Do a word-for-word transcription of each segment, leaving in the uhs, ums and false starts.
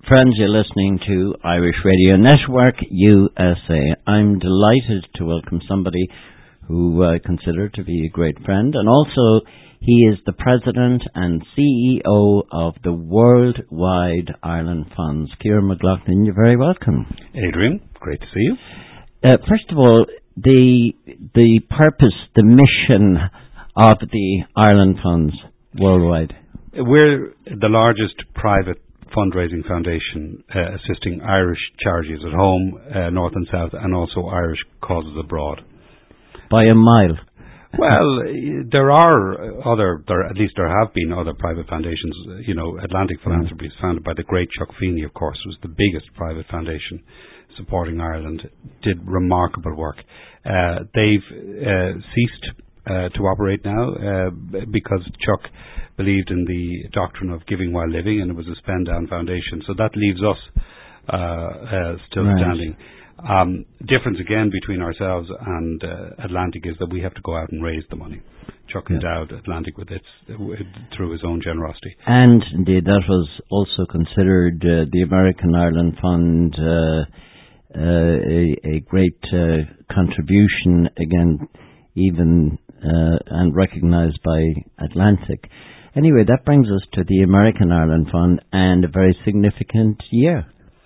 Friends, you're listening to Irish Radio Network U S A. I'm delighted to welcome somebody who I consider to be a great friend, and also he is the President and C E O of the Worldwide Ireland Funds. Ciaran McLaughlin, you're very welcome. Adrian, great to see you. Uh, first of all, the the purpose, the mission of the Ireland Funds worldwide. We're the largest private fundraising foundation uh, assisting Irish charities at home, uh, north and south, and also Irish causes abroad. By a mile. Well, there are other, there, at least there have been other private foundations. You know, Atlantic Philanthropy is founded by the great Chuck Feeney, of course, was the biggest private foundation supporting Ireland, did remarkable work. Uh, they've uh, ceased uh, to operate now uh, because Chuck believed in the doctrine of giving while living, and it was a spend-down foundation. So that leaves us uh, uh, still right. standing. Um, difference again between ourselves and uh, Atlantic is that we have to go out and raise the money. Chuck yeah. endowed Atlantic with its with, through his own generosity. And indeed, that was also considered uh, the American Ireland Fund uh, uh, a, a great uh, contribution, again, even uh, and recognised by Atlantic. Anyway, that brings us to the American Ireland Fund and a very significant year.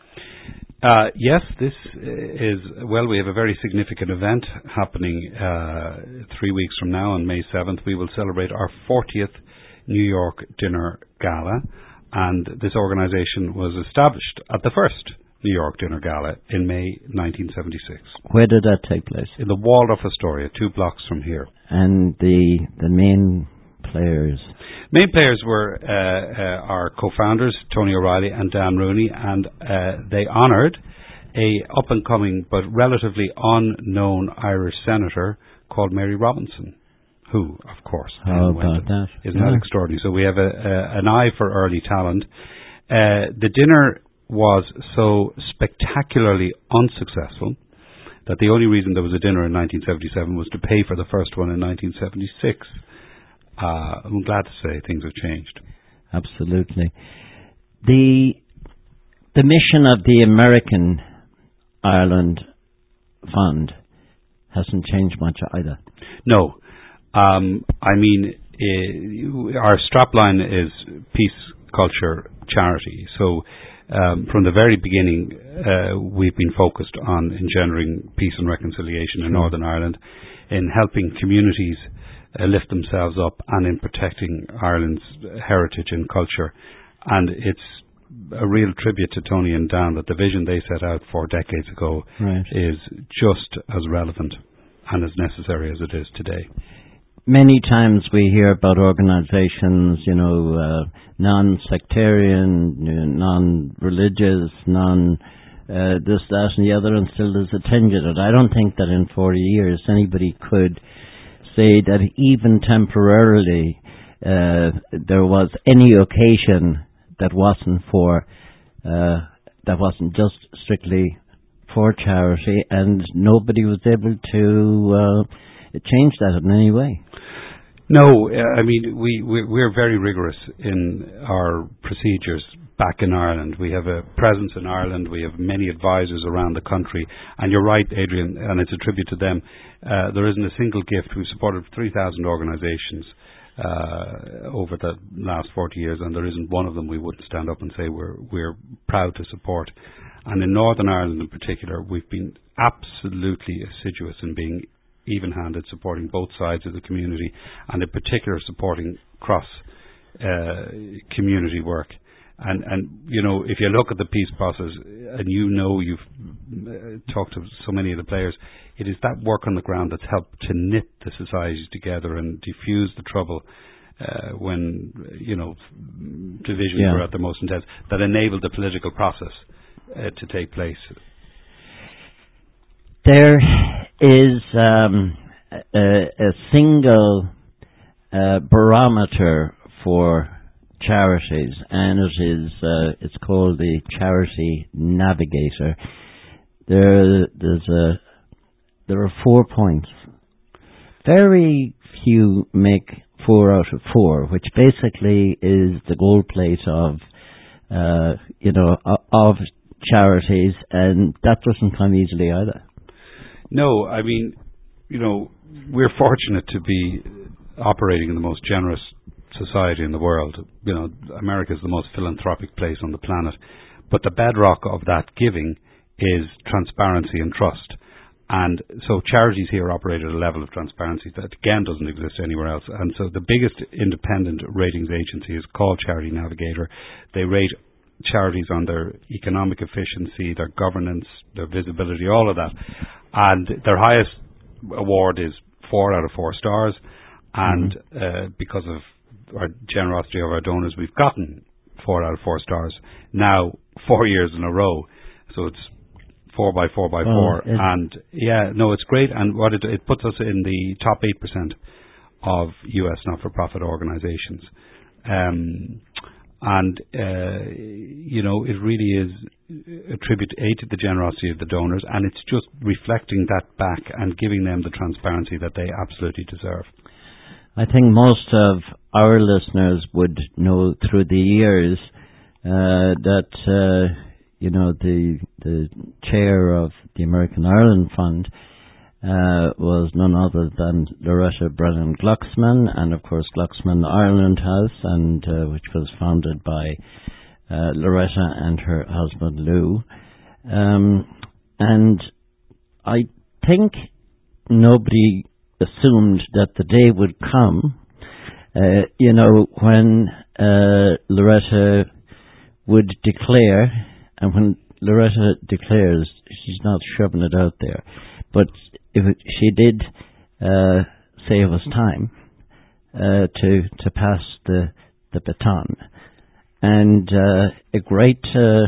Uh, yes, this is, well, we have a very significant event happening uh, three weeks from now on May seventh. We will celebrate our fortieth New York Dinner Gala, and this organisation was established at the first New York Dinner Gala in May nineteen seventy-six. Where did that take place? In the Waldorf Astoria, two blocks from here. And the the main players? Main players were uh, uh, our co-founders, Tony O'Reilly and Dan Rooney, and uh, they honoured a up-and-coming but relatively unknown Irish senator called Mary Robinson, who, of course, how about that? Isn't yeah. that extraordinary? So we have a, a, an eye for early talent. Uh, the dinner was so spectacularly unsuccessful that the only reason there was a dinner in nineteen seventy-seven was to pay for the first one in nineteen seventy-six. Uh, I'm glad to say things have changed. Absolutely. The the mission of the American Ireland Fund hasn't changed much either. No. Um, I mean, uh, our strapline is peace, culture, charity. So um, from the very beginning, uh, we've been focused on engendering peace and reconciliation in Northern Ireland, in helping communities Uh, lift themselves up, and in protecting Ireland's heritage and culture. And it's a real tribute to Tony and Dan that the vision they set out four decades ago right. is just as relevant and as necessary as it is today. Many times we hear about organizations, you know, uh, non-sectarian, non-religious, non uh, this, that and the other, and still there's a tinge in it. I don't think that in forty years anybody could say that even temporarily uh, there was any occasion that wasn't for uh, that wasn't just strictly for charity, and nobody was able to uh, change that in any way. No, uh, I mean we we're, we're very rigorous in our procedures back in Ireland. We have a presence in Ireland. We have many advisors around the country, and you're right, Adrian, and it's a tribute to them. Uh, there isn't a single gift. We've supported three thousand organisations uh, over the last forty years, and there isn't one of them we wouldn't stand up and say we're we're proud to support. And in Northern Ireland in particular, we've been absolutely assiduous in being even-handed, supporting both sides of the community, and in particular supporting cross uh, community work. And, and, you know, if you look at the peace process, and you know you've uh, talked to so many of the players, it is that work on the ground that's helped to knit the societies together and diffuse the trouble uh, when, you know, divisions yeah. were at their most intense, that enabled the political process uh, to take place. There is um, a, a single uh, barometer for charities, and it is uh, it's called the Charity Navigator. There, there's a there are four points. Very few make four out of four, which basically is the gold plate of uh, you know, of charities, and that doesn't come easily either. No, I mean, you know, we're fortunate to be operating in the most generous society in the world. You know, America is the most philanthropic place on the planet. But the bedrock of that giving is transparency and trust. And so charities here operate at a level of transparency that, again, doesn't exist anywhere else. And so the biggest independent ratings agency is called Charity Navigator. They rate charities on their economic efficiency, their governance, their visibility, all of that. And their highest award is four out of four stars. And mm-hmm. uh, because of our generosity of our donors, we've gotten four out of four stars now, four years in a row. So it's four by four by oh, four. And yeah, no, it's great. And what it, it puts us in the top eight percent of U S not-for-profit organizations. Um, And, uh, you know, it really is a tribute, A, to the generosity of the donors, and it's just reflecting that back and giving them the transparency that they absolutely deserve. I think most of our listeners would know through the years uh, that, uh, you know, the the chair of the American Ireland Fund Uh, was none other than Loretta Brennan Glucksman, and of course Glucksman Ireland House, and uh, which was founded by uh, Loretta and her husband Lou. Um, and I think nobody assumed that the day would come, uh, you know, when uh, Loretta would declare, and when Loretta declares, she's not shoving it out there, but if it, she did uh, say it was time uh, to to pass the the baton, and uh, a great uh,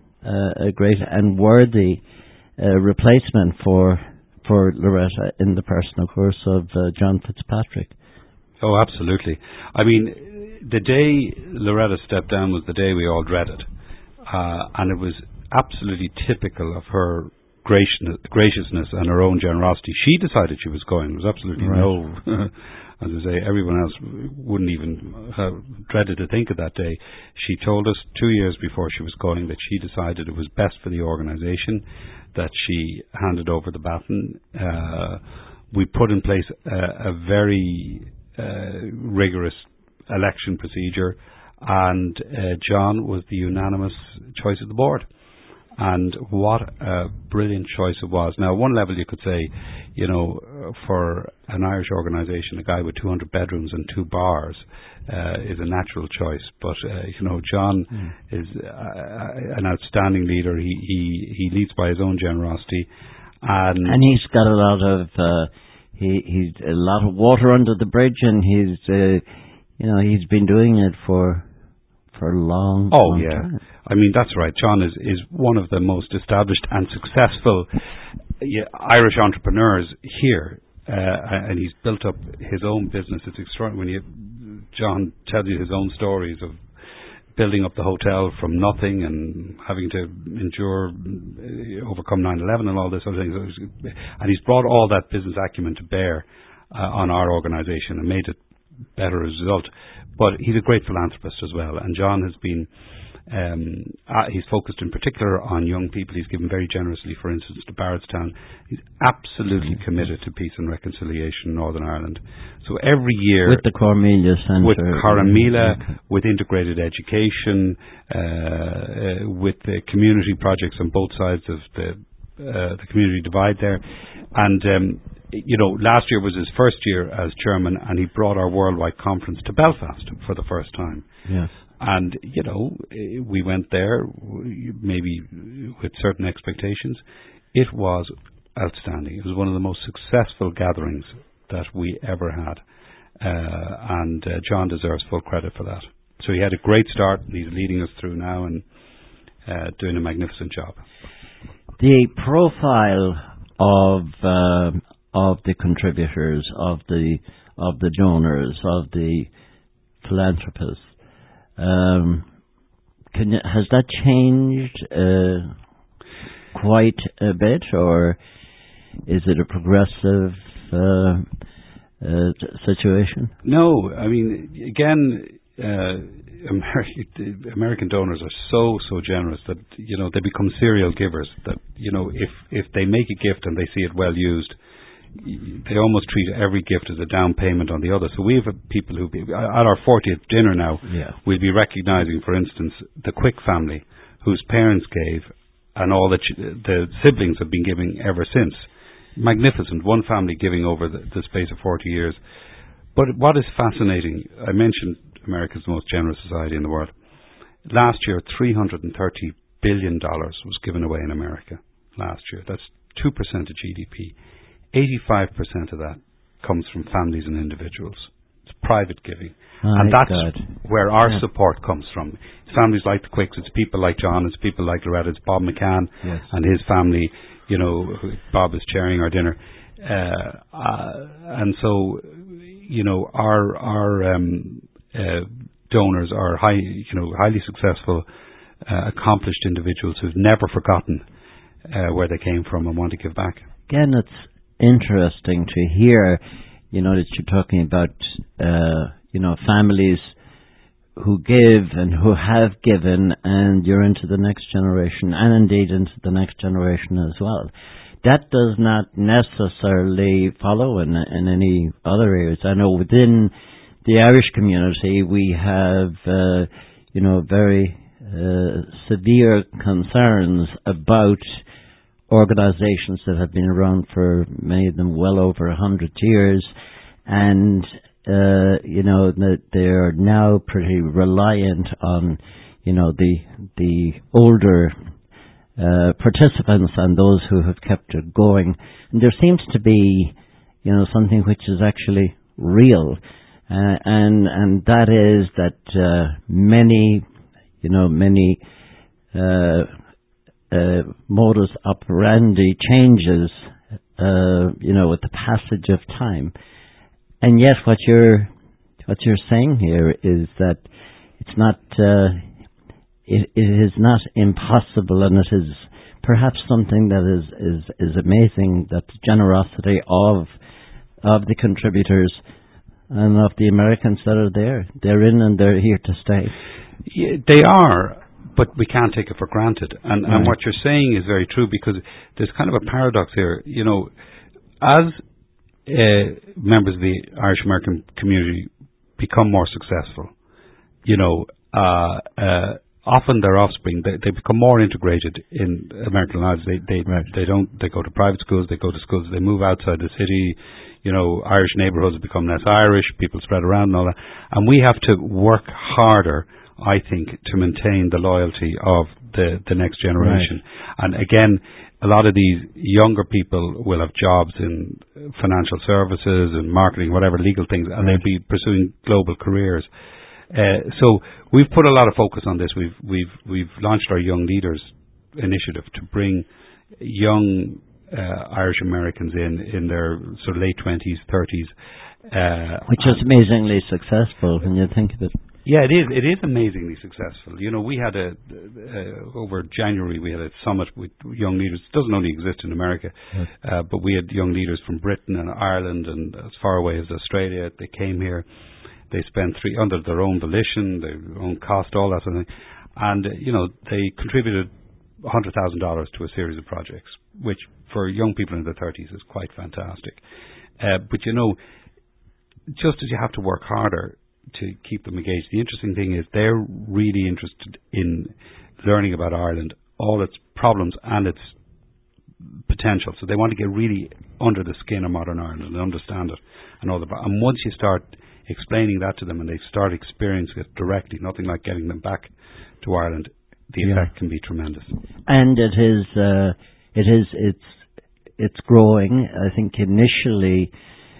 uh, a great and worthy uh, replacement for for Loretta in the person, of course, of uh, John Fitzpatrick. Oh, absolutely. I mean, the day Loretta stepped down was the day we all dreaded, uh, and it was absolutely typical of her graciousness and her own generosity. She decided she was going. There was absolutely right. no, as I say, everyone else wouldn't even have dreaded to think of that day. She told us two years before she was going that she decided it was best for the organization that she handed over the baton. Uh, we put in place a, a very uh, rigorous election procedure, and uh, John was the unanimous choice of the board. And what a brilliant choice it was. Now, one level you could say, you know, for an Irish organisation, a guy with two hundred bedrooms and two bars uh, is a natural choice. But, uh, you know, John mm. is uh, an outstanding leader. He, he, he leads by his own generosity. And, and he's got a lot of, uh, he, he's a lot of water under the bridge, and he's, uh, you know, he's been doing it for... for a long, oh, long yeah. time. I mean, that's right. John is, is one of the most established and successful yeah, Irish entrepreneurs here, uh, and he's built up his own business. It's extraordinary when you, John tells you his own stories of building up the hotel from nothing and having to endure, uh, overcome nine eleven and all this sort of thing. And he's brought all that business acumen to bear uh, on our organisation and made it better as a result. But he's a great philanthropist as well, and John has been, um, uh, he's focused in particular on young people. He's given very generously, for instance, to Barrettstown. He's absolutely committed to peace and reconciliation in Northern Ireland. So every year... With the Cormelia Centre. With Cormelia, okay. with integrated education, uh, uh, with the community projects on both sides of the, uh, the community divide there. And... Um, You know, last year was his first year as chairman, and he brought our worldwide conference to Belfast for the first time. Yes. And, you know, we went there, maybe with certain expectations. It was outstanding. It was one of the most successful gatherings that we ever had. Uh, and uh, John deserves full credit for that. So he had a great start, and he's leading us through now and uh, doing a magnificent job. The profile of... Uh, of the contributors, of the of the donors, of the philanthropists. Um, can you, has that changed uh, quite a bit, or is it a progressive uh, uh, situation? No, I mean, again, uh, Ameri- American donors are so so generous that you know they become serial givers. That you know if if they make a gift and they see it well used, they almost treat every gift as a down payment on the other. So we have people who be, at our fortieth dinner now, yeah. we'll be recognising, for instance, the Quick family, whose parents gave, and all the ch- the siblings have been giving ever since. Magnificent, one family giving over the, the space of forty years. But what is fascinating, I mentioned America's most generous society in the world. Last year, three hundred thirty billion dollars was given away in America last year. That's two percent of G D P. eighty-five percent of that comes from families and individuals. It's private giving. Oh, and that's God. where our yeah. support comes from. It's families like the Quicks, it's people like John, it's people like Loretta, it's Bob McCann yes. and his family. You know, Bob is chairing our dinner. Uh, uh, and so, you know, our, our um, uh, donors are high, you know, highly successful, uh, accomplished individuals who've never forgotten uh, where they came from and want to give back. Again, it's interesting to hear, you know, that you're talking about, uh, you know, families who give and who have given, and you're into the next generation, and indeed into the next generation as well. That does not necessarily follow in, in any other areas. I know within the Irish community we have, uh, you know, very uh, severe concerns about organizations that have been around for many of them well over a hundred years, and uh, you know that they're now pretty reliant on, you know, the the older uh, participants and those who have kept it going. And there seems to be, you know, something which is actually real, uh, and and that is that uh, many, you know, many. Uh, Uh, modus operandi changes, uh, you know, with the passage of time, and yet what you're what you're saying here is that it's not uh, it, it is not impossible, and it is perhaps something that is is is amazing. That the generosity of of the contributors and of the Americans that are there, they're in and they're here to stay. Yeah, they are. But we can't take it for granted. And, right. and what you're saying is very true, because there's kind of a paradox here. You know, as uh, members of the Irish American community become more successful, you know, uh, uh, often their offspring, they, they become more integrated in American lives. They they, right. they don't, they go to private schools, they go to schools, they move outside the city. You know, Irish neighbourhoods become less Irish, people spread around and all that. And we have to work harder, I think, to maintain the loyalty of the, the next generation. Right. And again, a lot of these younger people will have jobs in financial services and marketing, whatever, legal things, and right. they'll be pursuing global careers. Uh, so we've put a lot of focus on this. We've we've we've launched our Young Leaders initiative to bring young uh, Irish Americans in in their sort of late twenties, thirties, uh, which is amazingly successful when you think of it. Yeah, it is. It is amazingly successful. You know, we had a uh, over January we had a summit with young leaders. It doesn't only exist in America, yes. uh, but we had young leaders from Britain and Ireland and as far away as Australia. They came here. They spent three under their own volition, their own cost, all that sort of thing, and uh, you know they contributed one hundred thousand dollars to a series of projects, which for young people in their thirties is quite fantastic. Uh, but you know, just as you have to work harder to keep them engaged, the interesting thing is they're really interested in learning about Ireland, all its problems and its potential. So they want to get really under the skin of modern Ireland and understand it and all that. And once you start explaining that to them and they start experiencing it directly, nothing like getting them back to Ireland, the yeah. effect can be tremendous. And it is, uh, it is, it's, it's growing. I think initially,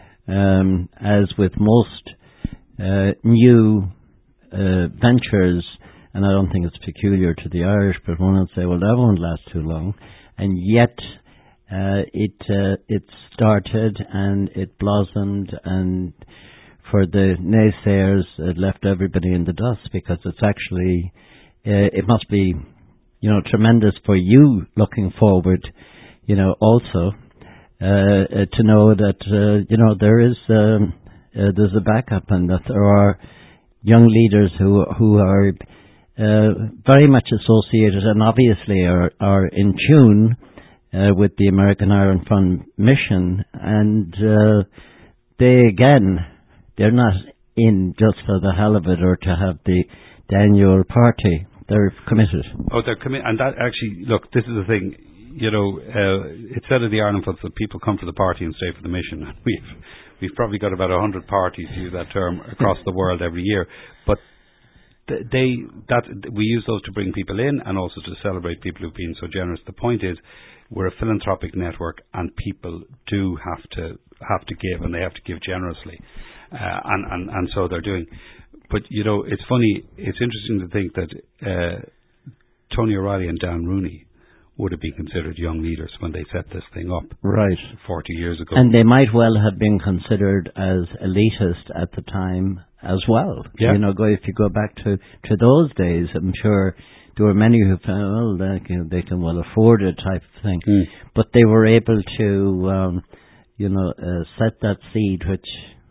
um, as with most Uh, new uh, ventures, and I don't think it's peculiar to the Irish, but one would say, well, that won't last too long. And yet, uh, it uh, it started and it blossomed, and for the naysayers, it left everybody in the dust, because it's actually, uh, it must be, you know, tremendous for you looking forward, you know, also uh, uh, to know that, uh, you know, there is. Um, Uh, there's a backup, and that there are young leaders who who are uh, very much associated and obviously are are in tune uh, with the American Ireland Fund mission, and uh, they again they're not in just for the hell of it or to have the, the annual party. They're committed. Oh, they're committed, and that actually, look, this is the thing. You know, uh, it's said of the Ireland Fund that people come for the party and stay for the mission. We've we've probably got about a hundred parties, to use that term, across the world every year. But th- they that we use those to bring people in and also to celebrate people who've been so generous. The point is, we're a philanthropic network, and people do have to have to give, and they have to give generously, uh, and and and so they're doing. But you know, it's funny. It's interesting to think that uh, Tony O'Reilly and Dan Rooney would have been considered young leaders when they set this thing up, right, forty years ago. And they might well have been considered as elitist at the time as well. Yeah. You know, go if you go back to, to those days, I'm sure there were many who felt, well, they can, they can well afford it type of thing. Mm. But they were able to, um, you know, uh, set that seed which,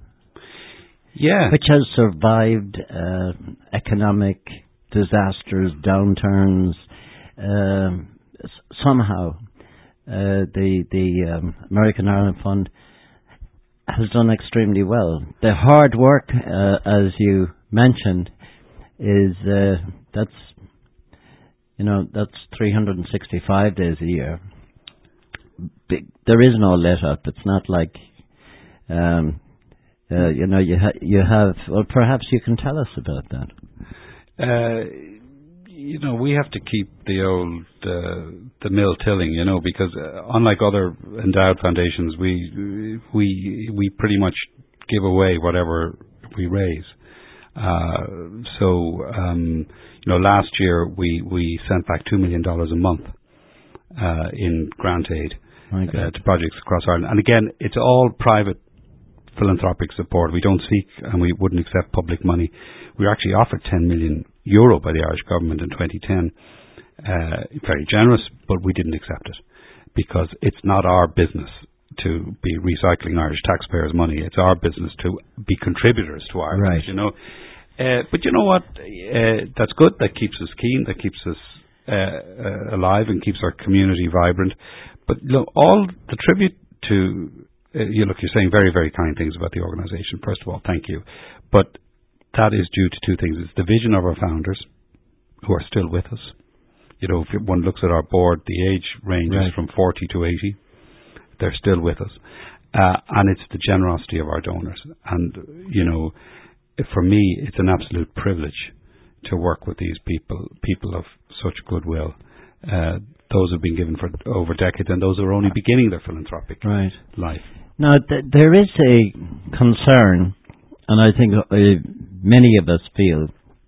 yeah, which has survived uh, economic disasters, downturns. Um, Somehow, uh, the the um, American Ireland Fund has done extremely well. The hard work, uh, as you mentioned, is uh, that's you know that's three hundred sixty-five days a year. Big, there is no let up. It's not like um, uh, you know you ha- you have. Well, perhaps you can tell us about that. Uh, You know, we have to keep the old uh, the mill tilling, you know, because uh, unlike other endowed foundations, we we we pretty much give away whatever we raise. Uh, so, um, you know, last year we, we sent back two million dollars a month uh, in grant aid uh, to projects across Ireland. And again, it's all private philanthropic support. We don't seek, and we wouldn't accept public money. We were actually offered ten million euro by the Irish government in twenty ten. Uh, very generous, but we didn't accept it because it's not our business to be recycling Irish taxpayers' money. It's our business to be contributors to Ireland. Right. You know, uh, but you know what? Uh, that's good. That keeps us keen. That keeps us uh, uh, alive and keeps our community vibrant. But look, all the tribute to uh, you look, you're saying very, very kind things about the organisation. First of all, thank you. But that is due to two things. It's the vision of our founders, who are still with us. You know, if one looks at our board, the age ranges right. from forty to eighty. They're still with us. Uh, and it's the generosity of our donors. And, you know, for me, it's an absolute privilege to work with these people, people of such goodwill. Uh, those have been given for over decades, and those are only beginning their philanthropic right. life. Now, th- there is a concern, and I think uh, many of us feel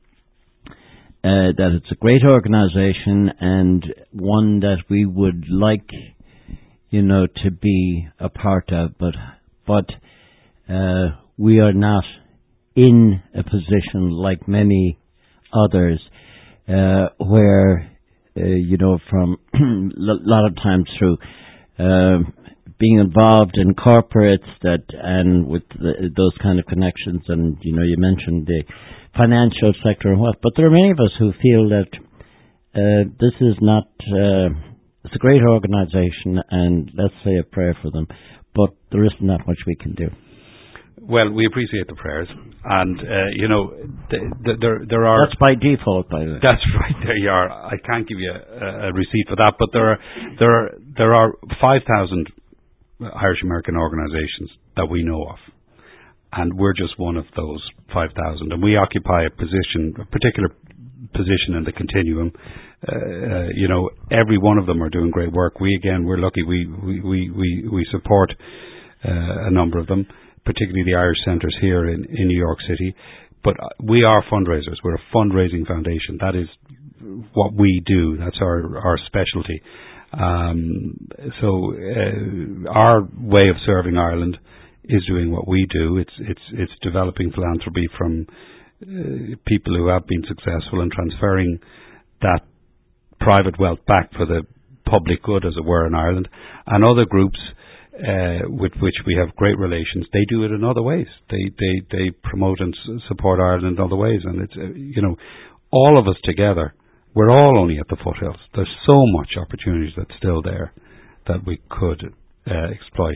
uh, that it's a great organisation and one that we would like, you know, to be a part of, but but uh, we are not in a position like many others uh, where, uh, you know, from a lot of times through uh, being involved in corporates that and with the, those kind of connections, and you know, you mentioned the financial sector and what, but there are many of us who feel that uh, this is not. Uh, it's a great organisation, and let's say a prayer for them, but there isn't that much we can do. Well, we appreciate the prayers, and uh, you know, th- th- there there are. That's by default, by the way. That's right. There you are. I can't give you a, a receipt for that, but there are there are there are five thousand Irish American organisations that we know of, and we're just one of those five thousand, and we occupy a position, a particular position in the continuum. Uh, uh, you know, every one of them are doing great work. We again, we're lucky. We we we we, we support uh, a number of them, particularly the Irish centres here in, in New York City. But we are fundraisers. We're a fundraising foundation. That is what we do. That's our our specialty. Um, so uh, our way of serving Ireland is doing what we do. It's it's it's developing philanthropy from uh, people who have been successful and transferring that private wealth back for the public good, as it were, in Ireland. And other groups uh, with which we have great relations, they do it in other ways. They they they promote and s- support Ireland in other ways, and it's uh, you know, all of us together, we're all only at the foothills. There's so much opportunities that's still there that we could uh, exploit.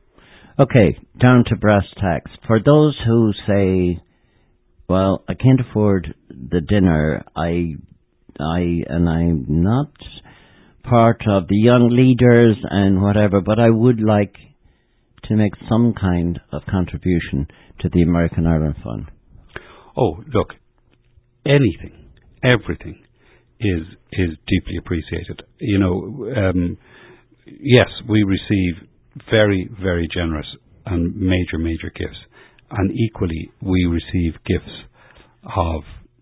Okay, down to brass tacks. For those who say, well, I can't afford the dinner, I, I, and I'm not part of the young leaders and whatever, but I would like to make some kind of contribution to the American Ireland Fund. Oh, look, anything, everything is is deeply appreciated. You know, um, yes, we receive very, very generous and major, major gifts, and equally we receive gifts of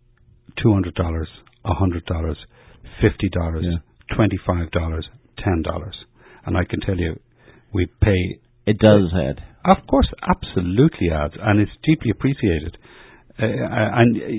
two hundred dollars, one hundred dollars, fifty dollars, yeah. twenty-five dollars, ten dollars, and I can tell you, we pay. It does add. Of course, absolutely adds, and it's deeply appreciated. Uh, and, uh,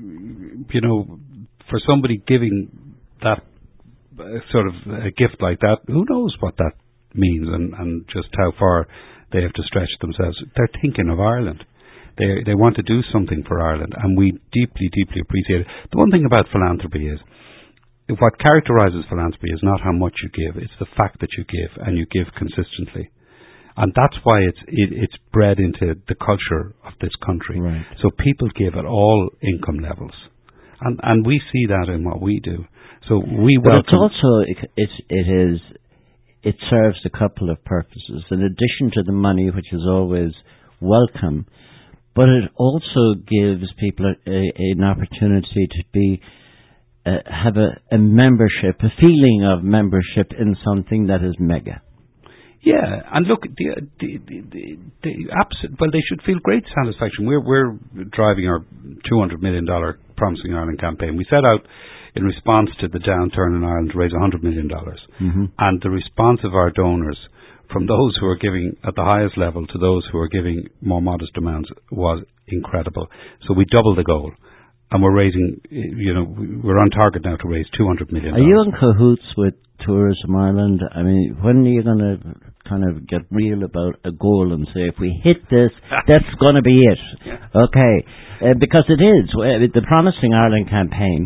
you know, for somebody giving that uh, sort of a gift like that, who knows what that means and, and just how far they have to stretch themselves. They're thinking of Ireland. They they want to do something for Ireland, and we deeply, deeply appreciate it. The one thing about philanthropy is, what characterises philanthropy is not how much you give, it's the fact that you give, and you give consistently. And that's why it's it, it's bred into the culture of this country. Right. So people give at all income levels, and and we see that in what we do. So we but welcome. It's also it, it it is it serves a couple of purposes. In addition to the money, which is always welcome, but it also gives people a, a, an opportunity to be uh, have a, a membership, a feeling of membership in something that is mega. Yeah, and look, the the the, the, the abs- well, they should feel great satisfaction. We're we're driving our two hundred million dollar Promising Ireland campaign. We set out in response to the downturn in Ireland to raise one hundred million dollars, mm-hmm. and the response of our donors, from those who are giving at the highest level to those who are giving more modest amounts, was incredible. So we doubled the goal. And we're raising, you know, we're on target now to raise two hundred million dollars. Are you in cahoots with Tourism Ireland? I mean, when are you going to kind of get real about a goal and say, if we hit this, that's going to be it? Okay. Uh, because it is. Uh, the Promising Ireland campaign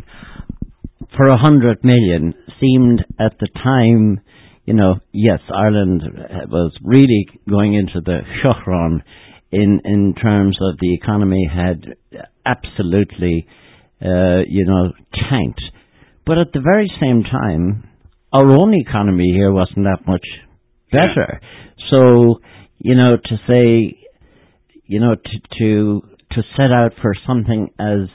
for one hundred million seemed at the time, you know, yes, Ireland was really going into the shutdown in, in terms of the economy had absolutely, uh, you know, tanked. But at the very same time, our own economy here wasn't that much better. So, you know, to say, you know, to to to set out for something as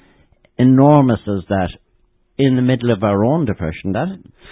enormous as that in the middle of our own depression, that.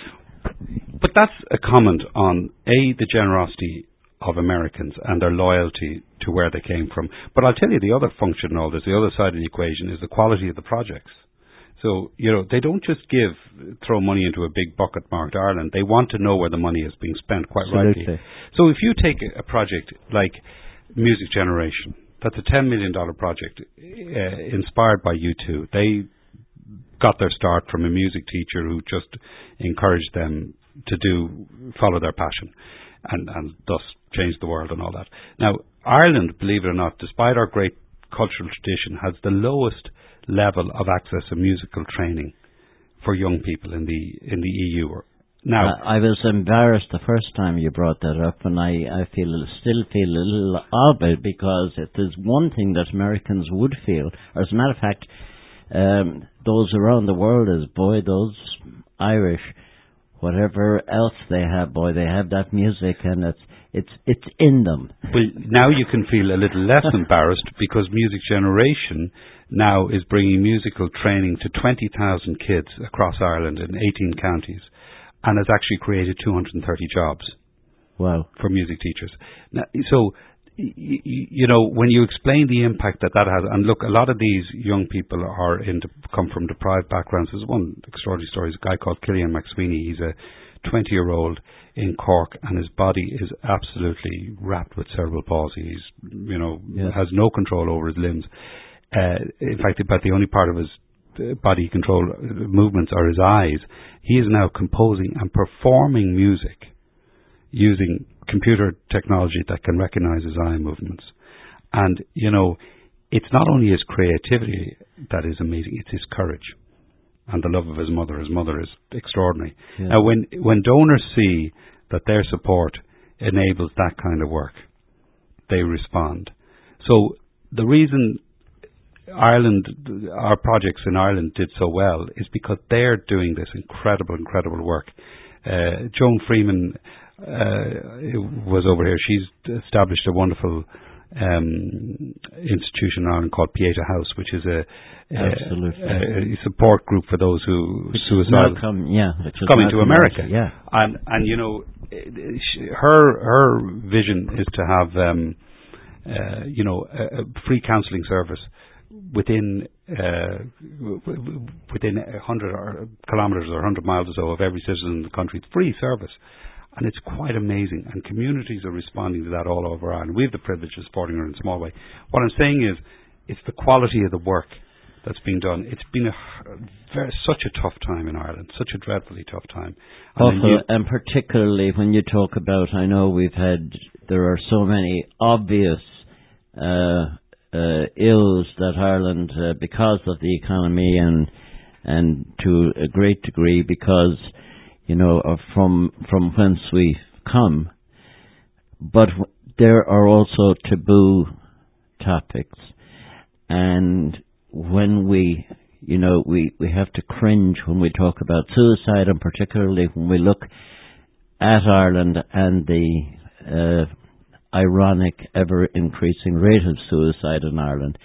But that's a comment on A, the generosity of Americans and their loyalty to where they came from. But I'll tell you the other function in all this, the other side of the equation, is the quality of the projects. So, you know, they don't just give, throw money into a big bucket marked Ireland. They want to know where the money is being spent, quite Absolutely. rightly. So if you take a, a project like Music Generation, that's a ten million dollars project uh, inspired by U two. They got their start from a music teacher who just encouraged them to do, follow their passion and, and thus change the world and all that. Now, Ireland, believe it or not, despite our great cultural tradition, has the lowest level of access to musical training for young people in the in the E U. Now, uh, I was embarrassed the first time you brought that up, and I, I feel still feel a little of it, because if there's one thing that Americans would feel, or as a matter of fact, um, those around the world is, boy, those Irish, whatever else they have, boy, they have that music, and it's it's it's in them. Well, now you can feel a little less embarrassed, because Music Generation now is bringing musical training to twenty thousand kids across Ireland in eighteen counties, and has actually created two hundred thirty jobs. Wow. For music teachers. Now, so, y- y- you know, when you explain the impact that that has, and look, a lot of these young people are in, come from deprived backgrounds. There's one extraordinary story. There's a guy called Killian McSweeney. He's a twenty-year-old in Cork, and his body is absolutely wrapped with cerebral palsy. He's, you know, yes. has no control over his limbs. Uh, in fact, about the only part of his body control movements are his eyes. He is now composing and performing music using computer technology that can recognize his eye movements. And, you know, it's not only his creativity that is amazing, it's his courage and the love of his mother. His mother is extraordinary. Yeah. Now, when, when donors see that their support enables that kind of work, they respond. So the reason Ireland, our projects in Ireland did so well is because they're doing this incredible, incredible work. Uh, Joan Freeman uh, was over here. She's established a wonderful um, institution in Ireland called Pieta House, which is a, a, a, a support group for those who suicide. Come, yeah, coming to America. America. Yeah, and and you know, her her vision is to have um, uh, you know a, a free counselling service within uh, within a hundred kilometres or a hundred miles or so of every citizen in the country. It's free service, and it's quite amazing. And communities are responding to that all over Ireland. We have the privilege of supporting her in a small way. What I'm saying is, it's the quality of the work that's being done. It's been a very, such a tough time in Ireland, such a dreadfully tough time. And, also, you, and particularly when you talk about, I know we've had, there are so many obvious uh, Uh, ills that Ireland, uh, because of the economy and and to a great degree because, you know, of from from whence we come, but w- there are also taboo topics, and when we, you know, we, we have to cringe when we talk about suicide, and particularly when we look at Ireland and the uh, ironic, ever-increasing rate of suicide in Ireland.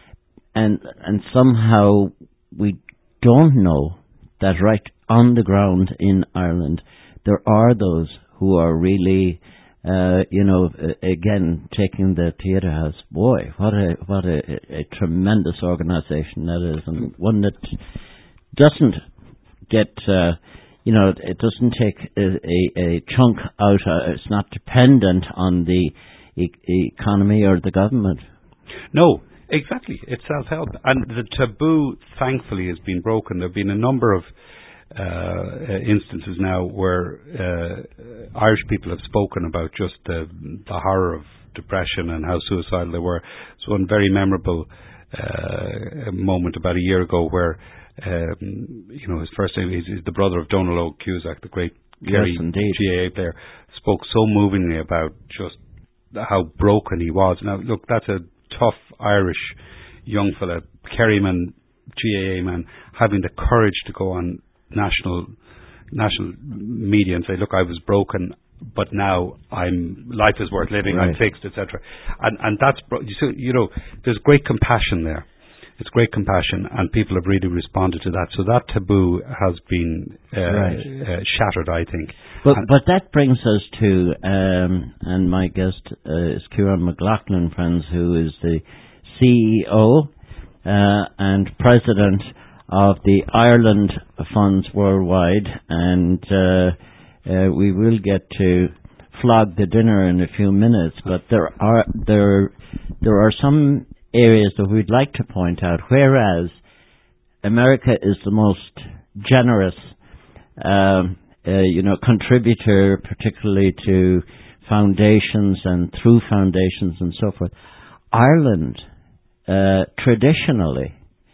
And and somehow we don't know that right on the ground in Ireland, there are those who are really, uh, you know, again, taking the Pieta House. Boy, what a what a, a tremendous organisation that is, and one that doesn't get... Uh, You know, it doesn't take a, a, a chunk out. Uh, it's not dependent on the e- economy or the government. No, exactly. It's self-help. And the taboo, thankfully, has been broken. There have been a number of uh, instances now where uh, Irish people have spoken about just the, the horror of depression and how suicidal they were. There's one very memorable uh, moment about a year ago where Um, you know, his first name is, is the brother of Donald O. Cusack, the great Kerry G A A player, spoke so movingly about just how broken he was. Now, look, that's a tough Irish young fella, Kerryman, G A A man, having the courage to go on national national media and say, "Look, I was broken, but now I'm life is worth living. Right. I'm fixed, et cetera" And and that's you know, there's great compassion there. It's great compassion, and people have really responded to that. So that taboo has been uh, right. uh, shattered, I think. But and but that brings us to, um, and my guest uh, is Ciarán McLaughlin, friends, who is the C E O uh, and president of the Ireland Funds Worldwide, and uh, uh, we will get to flog the dinner in a few minutes. But there are there there are some areas that we'd like to point out, whereas America is the most generous, um, uh, you know, contributor, particularly to foundations and through foundations and so forth. Ireland, uh, traditionally,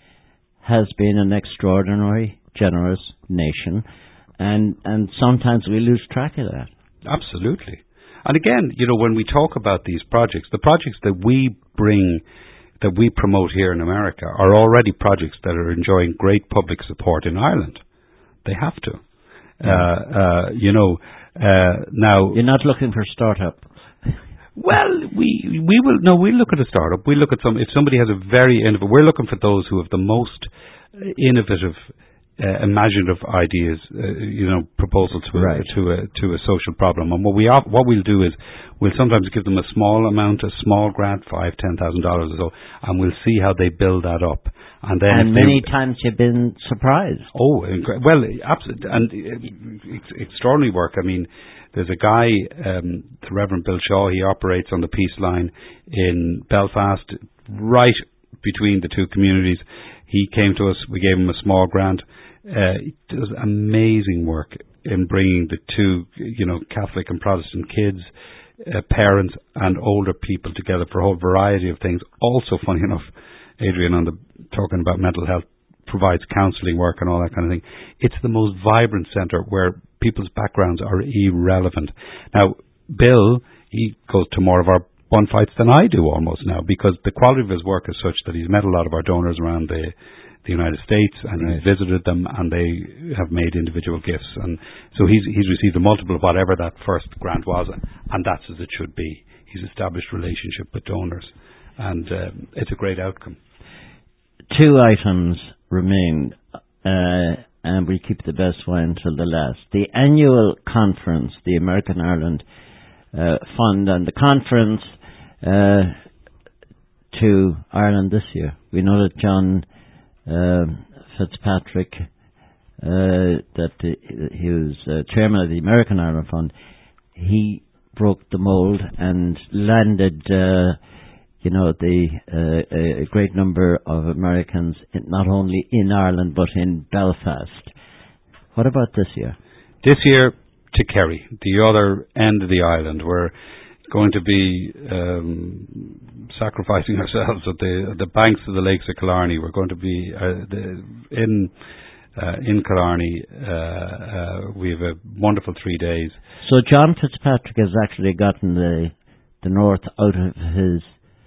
has been an extraordinary, generous nation, and and sometimes we lose track of that. Absolutely. And again, you know, when we talk about these projects, the projects that we bring that we promote here in America are already projects that are enjoying great public support in Ireland. They have to. Yeah. Uh, uh, you know, uh, now... You're not looking for startup. Well, we we will... No, we look at a startup. We look at some... If somebody has a very innovative... We're looking for those who have the most innovative, uh, imaginative ideas, uh, you know, proposal to, right. a, to, a, to a social problem. And what, we are, what we'll do is we'll sometimes give them a small amount, a small grant, five, ten thousand dollars or so, and we'll see how they build that up. And then, and many they, times you've been surprised. Oh, incre- well, absolutely, and it's extraordinary work. I mean, there's a guy, um, the Reverend Bill Shaw. He operates on the Peace Line in Belfast, right between the two communities. He came to us. We gave him a small grant. Uh, he does amazing work in bringing the two, you know, Catholic and Protestant kids, uh, parents and older people together for a whole variety of things. Also, funny enough, Adrian, on the talking about mental health, provides counselling work and all that kind of thing. It's the most vibrant centre where people's backgrounds are irrelevant. Now, Bill, he goes to more of our bun fights than I do almost now, because the quality of his work is such that he's met a lot of our donors around the the United States, and right. he's visited them, and they have made individual gifts, and so he's he's received a multiple of whatever that first grant was, and that's as it should be. He's established relationship with donors, and um, it's a great outcome. Two items remain, uh, and we keep the best one till the last. The annual conference, the American Ireland uh, Fund, and the conference uh, to Ireland this year. We know that John uh, Fitzpatrick, uh, that he was uh, chairman of the American Ireland Fund, he broke the mould and landed uh, you know, the uh, a great number of Americans, in, not only in Ireland but in Belfast. What about this year? This year to Kerry, the other end of the island. We're going to be um, sacrificing ourselves at the at the banks of the lakes of Killarney. We're going to be uh, the, in uh, in Killarney. Uh, uh, we have a wonderful three days. So John Fitzpatrick has actually gotten the the north out of his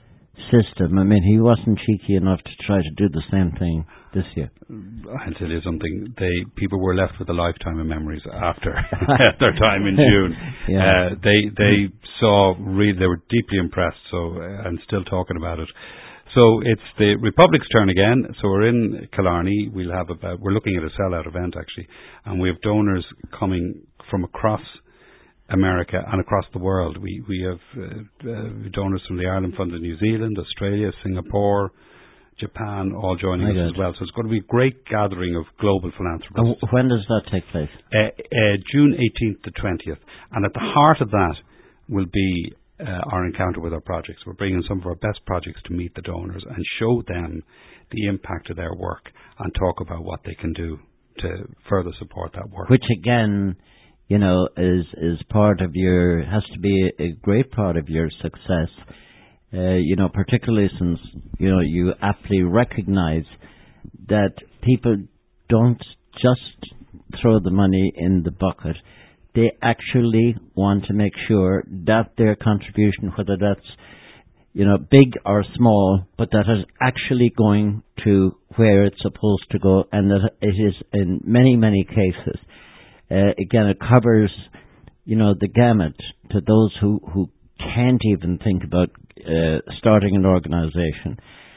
system. I mean, he wasn't cheeky enough to try to do the same thing this year. I'll tell you something. They people were left with a lifetime of memories after their time in June. Yeah. Uh, they they saw really they were deeply impressed. So uh, and still talking about it. So it's the Republic's turn again. So we're in Killarney. We'll have about we're looking at a sellout event actually, and we have donors coming from across America and across the world. We we have uh, uh, donors from the Ireland Fund in New Zealand, Australia, Singapore, Japan, all joining My us God. as well. So it's going to be a great gathering of global philanthropists. And when does that take place? Uh, uh, June eighteenth to twentieth. And at the heart of that will be uh, our encounter with our projects. We're bringing some of our best projects to meet the donors and show them the impact of their work and talk about what they can do to further support that work. Which again, you know, is is part of your, has to be a, a great part of your success, uh, you know, particularly since, you know, you aptly recognize that people don't just throw the money in the bucket. They actually want to make sure that their contribution, whether that's, you know, big or small, but that is actually going to where it's supposed to go, and that it is in many, many cases. Uh, again, it covers, you know, the gamut to those who, who can't even think about uh, starting an organisation,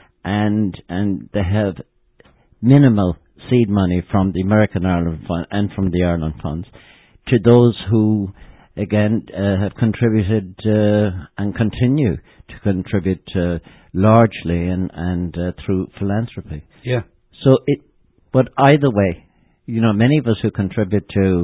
and and they have minimal seed money from the American Ireland Fund and from the Ireland Funds, to those who, again, uh, have contributed uh, and continue to contribute uh, largely and, and uh, through philanthropy. Yeah. So it, but either way, you know, many of us who contribute to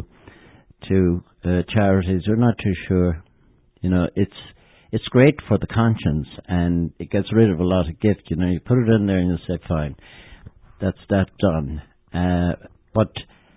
to uh, charities are not too sure. You know, it's it's great for the conscience, and it gets rid of a lot of gift. You know, you put it in there and you say, fine, that's that done. Uh, but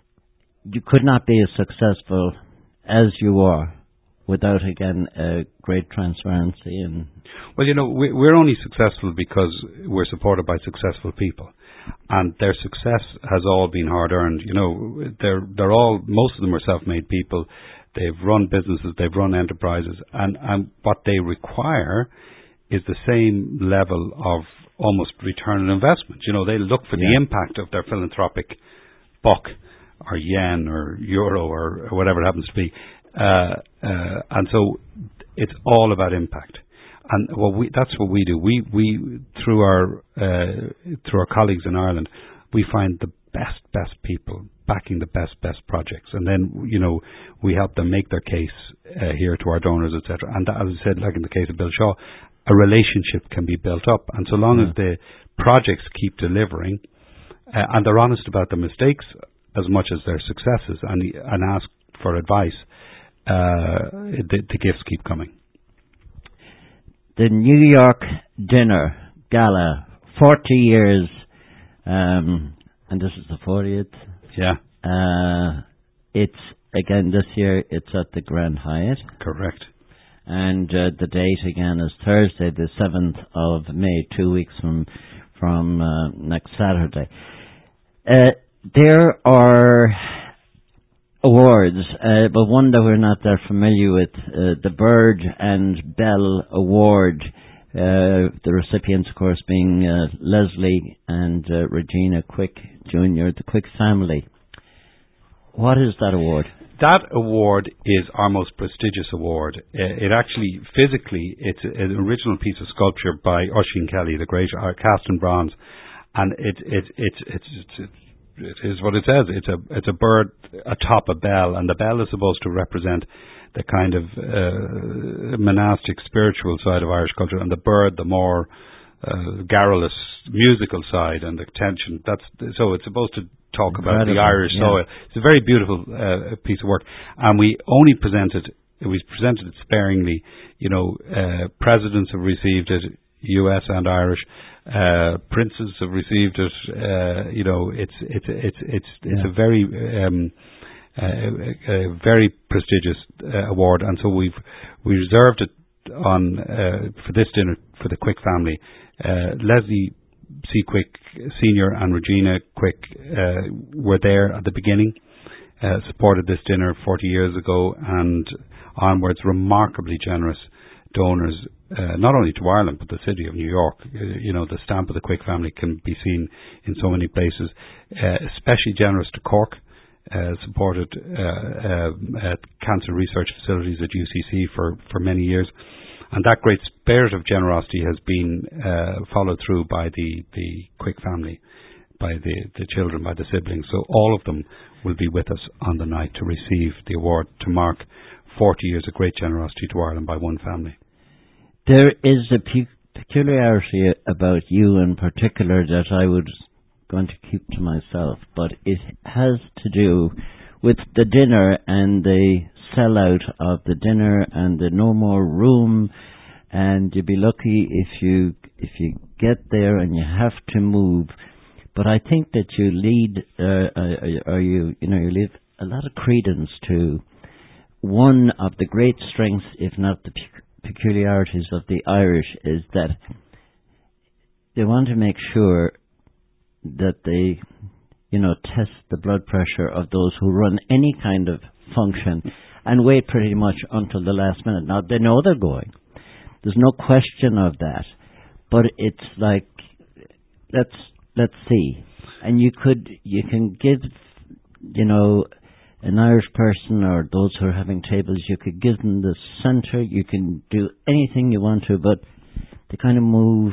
you could not be as successful as you are without, again, uh, great transparency. And well, you know, we, we're only successful because we're supported by successful people. And their success has all been hard earned. You know, they're they're all most of them are self-made people. They've run businesses, they've run enterprises, and, and what they require is the same level of almost return on investment. You know, they look for yeah. the impact of their philanthropic buck or yen or euro or whatever it happens to be, uh, uh, and so it's all about impact. And what we, that's what we do. We, we through our uh, through our colleagues in Ireland, we find the best, best people backing the best, best projects. And then, you know, we help them make their case uh, here to our donors, et cetera. And that, as I said, like in the case of Bill Shaw, a relationship can be built up. And so long yeah. as the projects keep delivering, uh, and they're honest about their mistakes as much as their successes, and, and ask for advice, uh, the, the gifts keep coming. The New York Dinner Gala, forty years, um, and this is the fortieth. Yeah. Uh, it's again, this year it's at the Grand Hyatt. Correct. And uh, the date again is Thursday, the seventh of May, two weeks from from uh, next Saturday. Uh, there are awards, uh, but one that we're not that familiar with, uh, the Bird and Bell Award. Uh, the recipients, of course, being uh, Leslie and uh, Regina Quick Junior, the Quick family. What is that award? That award is our most prestigious award. Uh, it actually, physically, it's an original piece of sculpture by Oisin Kelly, the great uh, cast in bronze, and it it it it's it's it is what it says. It's a it's a bird atop a bell, and the bell is supposed to represent the kind of uh, monastic spiritual side of Irish culture, and the bird, the more uh, garrulous musical side and the tension. That's so it's supposed to talk about Incredible, the Irish yeah. soil. It's a very beautiful uh, piece of work, and we only presented it was presented it sparingly. You know, uh, presidents have received it, U S and Irish. Uh, princes have received it. Uh, you know, it's it's it's it's it's yeah. a very um, uh, a, a very prestigious uh, award, and so we've we reserved it on uh, for this dinner for the Quick family. Uh, Leslie C. Quick Senior and Regina Quick uh, were there at the beginning, uh, supported this dinner forty years ago, and onwards, remarkably generous donors, uh, not only to Ireland but the city of New York. Uh, you know, the stamp of the Quick family can be seen in so many places. Uh, especially generous to Cork, uh, supported uh, uh, at cancer research facilities at U C C for, for many years. And that great spirit of generosity has been uh, followed through by the, the Quick family, by the, the children, by the siblings. So all of them will be with us on the night to receive the award to mark forty years of great generosity to Ireland by one family. There is a pe- peculiarity about you in particular that I was going to keep to myself, but it has to do with the dinner and the sellout of the dinner and the no more room, and you'd be lucky if you if you get there and you have to move. But I think that you lead, uh, or you you know you leave a lot of credence to one of the great strengths, if not the pe- peculiarities of the Irish, is that they want to make sure that they, you know, test the blood pressure of those who run any kind of function and wait pretty much until the last minute. Now, they know they're going. There's no question of that. But it's like, let's let's see. And you could, you can give, you know, an Irish person or those who are having tables, you could give them the centre, you can do anything you want to, but they kind of move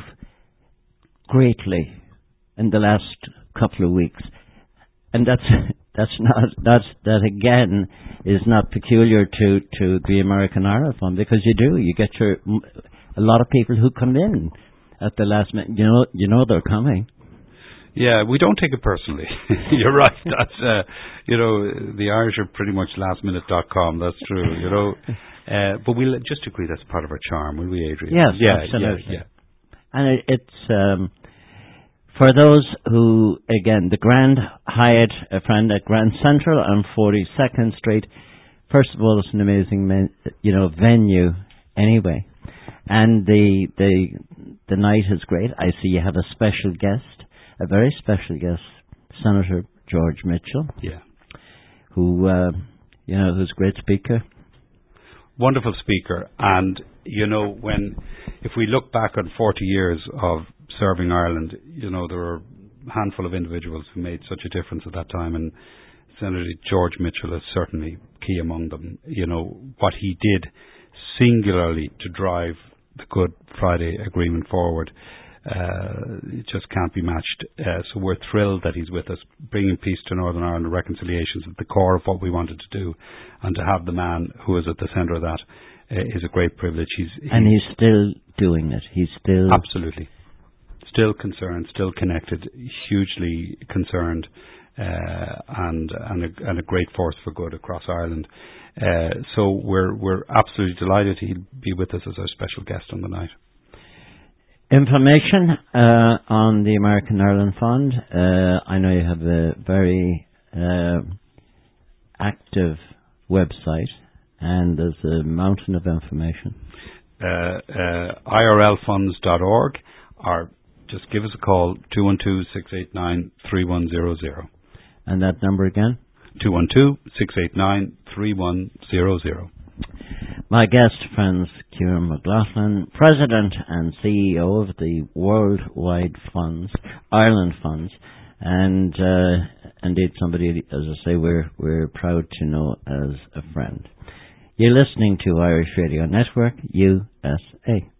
greatly in the last couple of weeks. And that's that's not that's that again is not peculiar to, to the American Ireland Fund, because you do you get your a lot of people who come in at the last minute. You know you know they're coming. Yeah, we don't take it personally. You're right. That's uh, you know the Irish are pretty much last minute dot com. That's true. You know, uh, but we'll just agree that's part of our charm, will we, Adrian? Yes, yeah, absolutely. Yeah, yeah. And it, it's. Um, For those who, again, the Grand Hyatt, a friend at Grand Central on forty-second Street. First of all, it's an amazing, men, you know, venue. Anyway, and the the the night is great. I see you have a special guest, a very special guest, Senator George Mitchell. Yeah. Who, uh, you know, who's a great speaker. Wonderful speaker, and you know, when if we look back on forty years of serving Ireland, you know, there were a handful of individuals who made such a difference at that time, and Senator George Mitchell is certainly key among them. You know, what he did singularly to drive the Good Friday Agreement forward, uh, it just can't be matched. Uh, so we're thrilled that he's with us, bringing peace to Northern Ireland and reconciliation is at the core of what we wanted to do, and to have the man who is at the centre of that uh, is a great privilege. He's, he's and he's still doing it. He's still... Absolutely. Still concerned, still connected, hugely concerned, uh, and and a, and a great force for good across Ireland. Uh, so we're we're absolutely delighted he'll be with us as our special guest on the night. Information uh, on the American Ireland Fund. Uh, I know you have a very uh, active website, and there's a mountain of information. Uh, uh, I R L funds dot org, or just give us a call, two one two, six eight nine, three one zero zero. And that number again? two one two, six eight nine, three one zero zero. My guest, friends, Ciaran McLaughlin, President and C E O of the Worldwide Funds, Ireland Funds, and uh, indeed somebody, as I say, we're, we're proud to know as a friend. You're listening to Irish Radio Network, U S A.